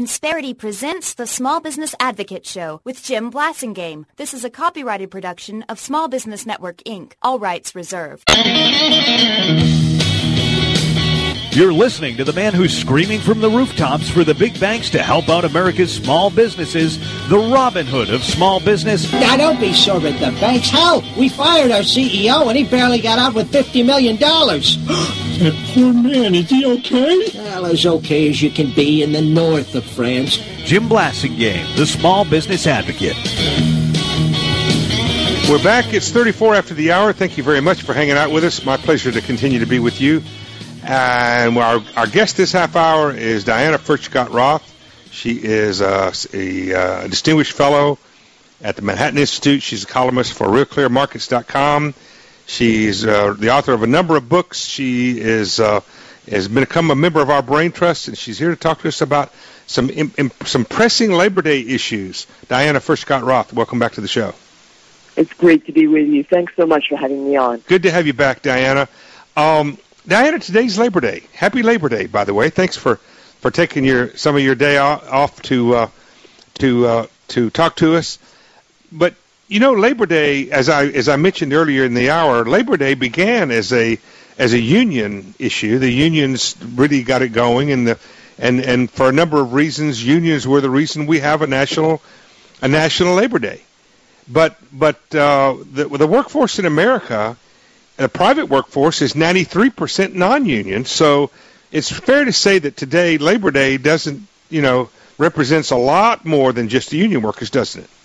Insperity presents the Small Business Advocate Show with Jim Blasingame. This is a copyrighted production of Small Business Network, Inc. All rights reserved. You're listening to the man who's screaming from the rooftops for the big banks to help out America's small businesses, the Robin Hood of small business. Now, don't be sore at the banks. Hell, we fired our CEO and he barely got out with $50 million. That poor man, is he okay? Well, as okay as you can be in the north of France. Jim Blasingame, the Small Business Advocate. We're back. It's 34 after the hour. Thank you very much for hanging out with us. My pleasure to continue to be with you. And our guest this half hour is Diana Furchtgott-Roth. She is a distinguished fellow at the Manhattan Institute. She's a columnist for RealClearMarkets.com. She's the author of a number of books. She has become a member of our Brain Trust, and she's here to talk to us about some pressing Labor Day issues. Diana Furchtgott-Roth, welcome back to the show. It's great to be with you. Thanks so much for having me on. Good to have you back, Diana. Diana, today's Labor Day. Happy Labor Day, by the way. Thanks for taking some of your day off to talk to us. But you know, Labor Day, as I mentioned earlier in the hour, Labor Day began as a union issue. The unions really got it going, and for a number of reasons, unions were the reason we have a national Labor Day. But the workforce in America, the private workforce, is 93% non-union. So it's fair to say that today Labor Day represents a lot more than just the union workers, doesn't it?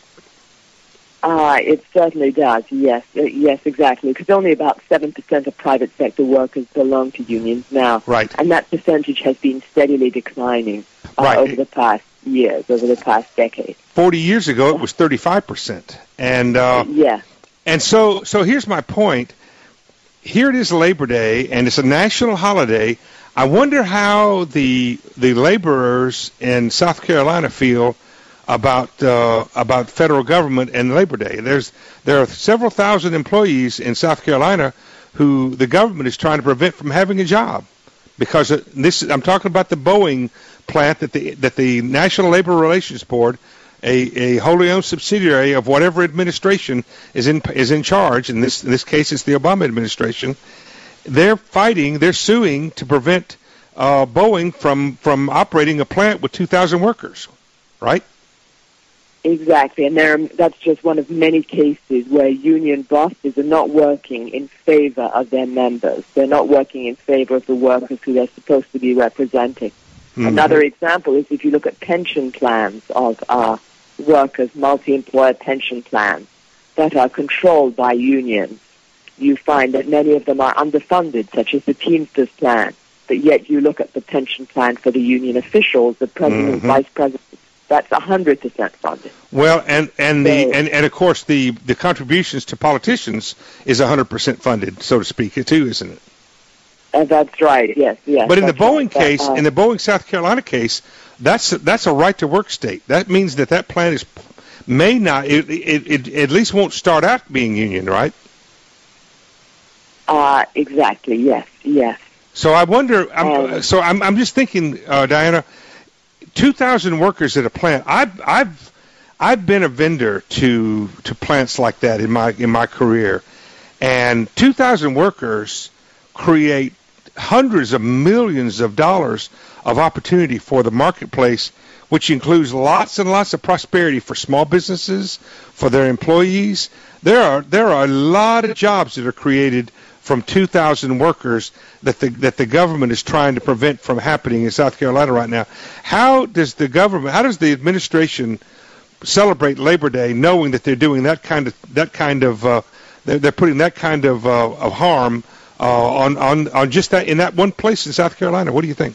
It certainly does, yes, exactly, because only about 7% of private sector workers belong to unions now. Right. And that percentage has been steadily declining over the past years, over the past decade. 40 years ago, it was 35%. And yeah. And so here's my point. Here it is Labor Day, and it's a national holiday. I wonder how the laborers in South Carolina feel about federal government and Labor Day. There are several thousand employees in South Carolina who the government is trying to prevent from having a job because I'm talking about the Boeing plant that the National Labor Relations Board, a wholly owned subsidiary of whatever administration is in charge. In this case, it's the Obama administration. They're suing to prevent Boeing from operating a plant with 2,000 workers, right? Exactly, and that's just one of many cases where union bosses are not working in favor of their members. They're not working in favor of the workers who they're supposed to be representing. Mm-hmm. Another example is if you look at pension plans of workers, multi-employer pension plans that are controlled by unions, you find that many of them are underfunded, such as the Teamsters plan. But yet you look at the pension plan for the union officials, the president, mm-hmm. vice president, that's 100% funded. Well, and of course the contributions to politicians is 100% funded, so to speak, too, isn't it? That's right. Yes. But in the Boeing case, in the Boeing South Carolina case, that's a right to work state. That means that plant may not, it at least won't start out being union, right? Exactly. Yes. So I wonder. I'm just thinking, Diana. 2,000 workers at a plant. I've been a vendor to plants like that in my career, and 2,000 workers create hundreds of millions of dollars of opportunity for the marketplace, which includes lots and lots of prosperity for small businesses, for their employees. There are a lot of jobs that are created from 2,000 workers that the government is trying to prevent from happening in South Carolina right now. How does the administration celebrate Labor Day, knowing that they're doing that kind of they're putting that kind of harm on just that in that one place in South Carolina? What do you think?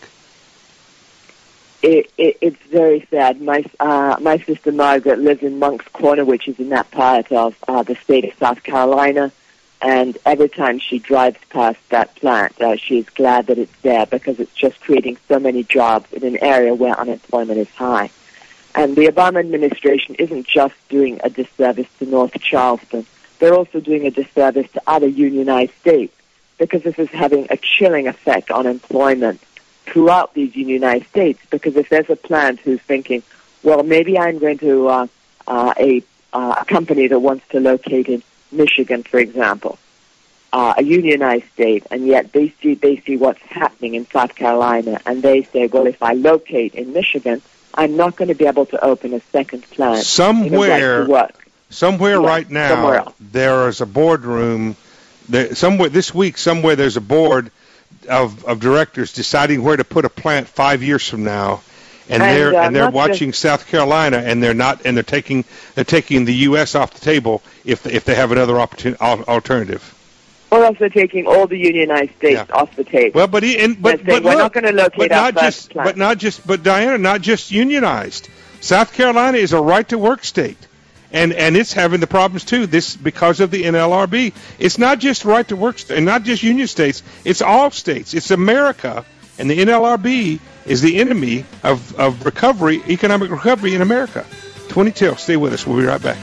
It's very sad. My sister Margaret lives in Moncks Corner, which is in that part of the state of South Carolina. And every time she drives past that plant, she is glad that it's there because it's just creating so many jobs in an area where unemployment is high. And the Obama administration isn't just doing a disservice to North Charleston. They're also doing a disservice to other unionized states because this is having a chilling effect on employment throughout these unionized states, because if there's a plant who's thinking, well, maybe I'm going to a company that wants to locate in Michigan, for example, a unionized state, and yet they see what's happening in South Carolina, and they say, well, if I locate in Michigan, I'm not going to be able to open a second plant. Somewhere right now, there is a boardroom. Somewhere this week, there's a board of directors deciding where to put a plant 5 years from now. And they're watching South Carolina, and they're taking the U.S. off the table if they have another alternative. Or else they're taking all the unionized states off the table. Well, but we're not going to locate our first plant. But Diana, not just unionized. South Carolina is a right-to-work state, and it's having the problems too. This because of the NLRB. It's not just right-to-work and not just union states. It's all states. It's America, and the NLRB is the enemy of economic recovery in America. 20 till. Stay with us. We'll be right back.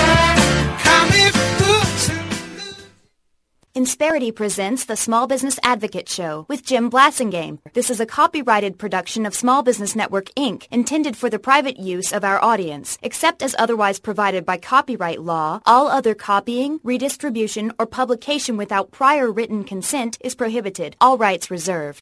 Insperity presents the Small Business Advocate Show with Jim Blasingame. This is a copyrighted production of Small Business Network, Inc., intended for the private use of our audience. Except as otherwise provided by copyright law, all other copying, redistribution, or publication without prior written consent is prohibited. All rights reserved.